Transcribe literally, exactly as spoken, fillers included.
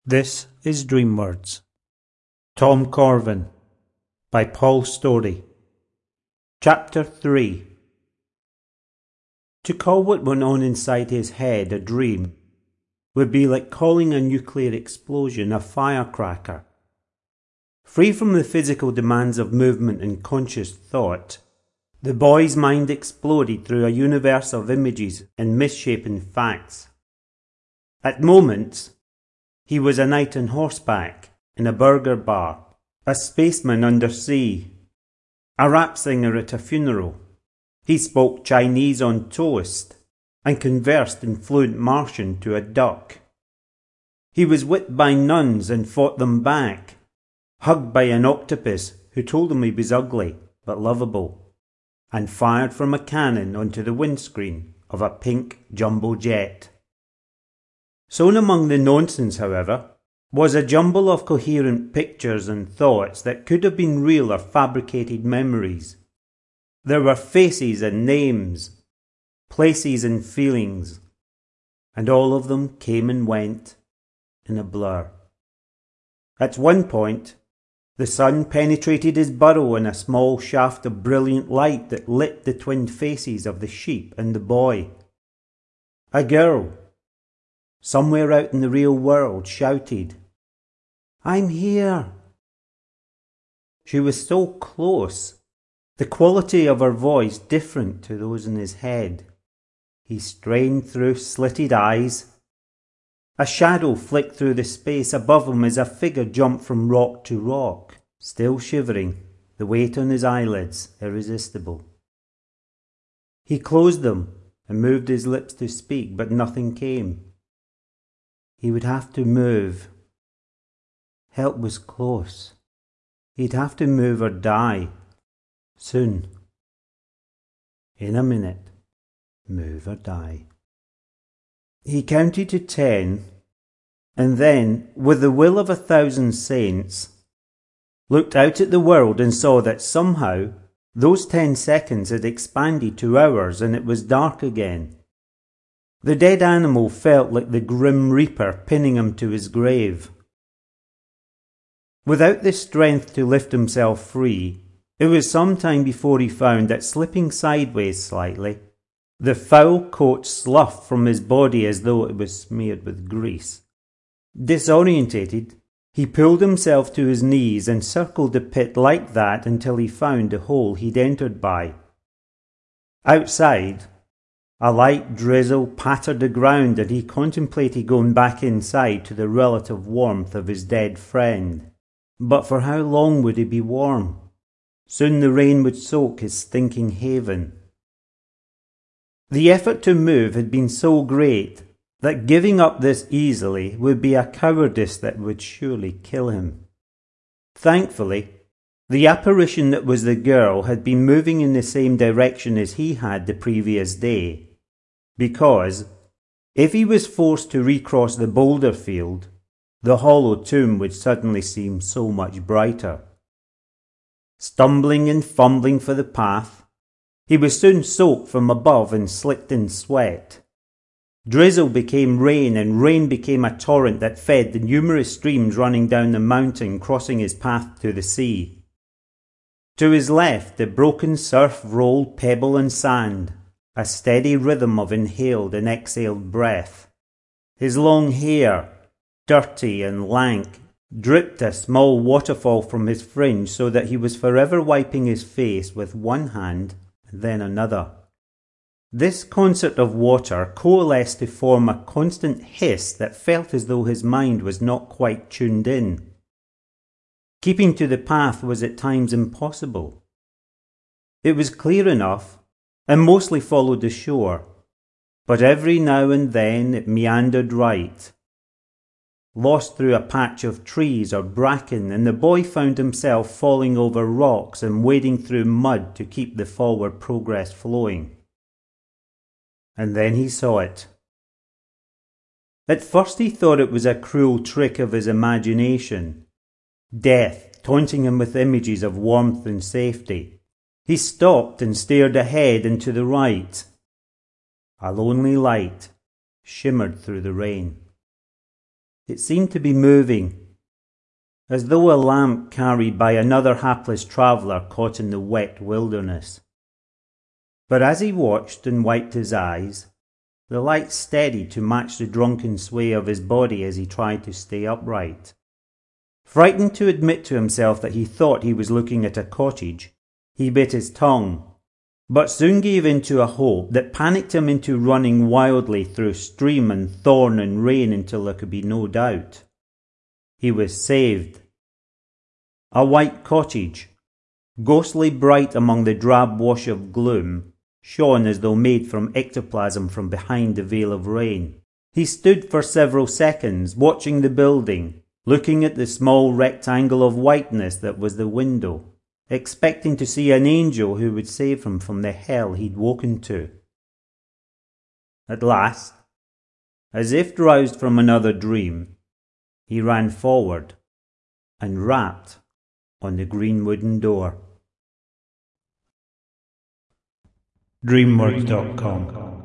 This is Dream Words. Tom Corvin by Paul Story. Chapter three. To call what went on inside his head a dream would be like calling a nuclear explosion a firecracker. Free from the physical demands of movement and conscious thought, the boy's mind exploded through a universe of images and misshapen facts. At moments, he was a knight on horseback in a burger bar, a spaceman under sea, a rap singer at a funeral. He spoke Chinese on toast and conversed in fluent Martian to a duck. He was whipped by nuns and fought them back, hugged by an octopus who told him he was ugly but lovable, and fired from a cannon onto the windscreen of a pink jumbo jet. Sown among the nonsense, however, was a jumble of coherent pictures and thoughts that could have been real or fabricated memories. There were faces and names, places and feelings, and all of them came and went in a blur. At one point, the sun penetrated his burrow in a small shaft of brilliant light that lit the twin faces of the sheep and the boy. A girl, somewhere out in the real world, shouted, "I'm here!" She was so close, the quality of her voice different to those in his head. He strained through slitted eyes. A shadow flicked through the space above him as a figure jumped from rock to rock, still shivering, the weight on his eyelids irresistible. He closed them and moved his lips to speak, but nothing came. He would have to move. Help was close. He'd have to move or die. Soon. In a minute. Move or die. He counted to ten, and then, with the will of a thousand saints, looked out at the world and saw that somehow those ten seconds had expanded to hours and it was dark again. The dead animal felt like the grim reaper pinning him to his grave. Without the strength to lift himself free, it was some time before he found that slipping sideways slightly, the foul coat sloughed from his body as though it was smeared with grease. Disorientated, he pulled himself to his knees and circled the pit like that until he found the hole he'd entered by. Outside, a light drizzle pattered the ground and he contemplated going back inside to the relative warmth of his dead friend. But for how long would he be warm? Soon the rain would soak his stinking haven. The effort to move had been so great that giving up this easily would be a cowardice that would surely kill him. Thankfully, the apparition that was the girl had been moving in the same direction as he had the previous day, because if he was forced to recross the boulder field, the hollow tomb would suddenly seem so much brighter. Stumbling and fumbling for the path, he was soon soaked from above and slicked in sweat. Drizzle became rain, and rain became a torrent that fed the numerous streams running down the mountain, crossing his path to the sea. To his left, the broken surf rolled pebble and sand, a steady rhythm of inhaled and exhaled breath. His long hair, dirty and lank, dripped a small waterfall from his fringe so that he was forever wiping his face with one hand and then another. This concert of water coalesced to form a constant hiss that felt as though his mind was not quite tuned in. Keeping to the path was at times impossible. It was clear enough and mostly followed the shore, but every now and then it meandered right, lost through a patch of trees or bracken, and the boy found himself falling over rocks and wading through mud to keep the forward progress flowing. And then he saw it. At first he thought it was a cruel trick of his imagination, death taunting him with images of warmth and safety. He stopped and stared ahead and to the right. A lonely light shimmered through the rain. It seemed to be moving, as though a lamp carried by another hapless traveller caught in the wet wilderness. But as he watched and wiped his eyes, the light steadied to match the drunken sway of his body as he tried to stay upright. Frightened to admit to himself that he thought he was looking at a cottage, he bit his tongue, but soon gave in to a hope that panicked him into running wildly through stream and thorn and rain until there could be no doubt. He was saved. A white cottage, ghostly bright among the drab wash of gloom, shone as though made from ectoplasm from behind the veil of rain. He stood for several seconds, watching the building, looking at the small rectangle of whiteness that was the window, expecting to see an angel who would save him from the hell he'd woken to. At last, as if roused from another dream, he ran forward and rapped on the green wooden door. dreamworks dot com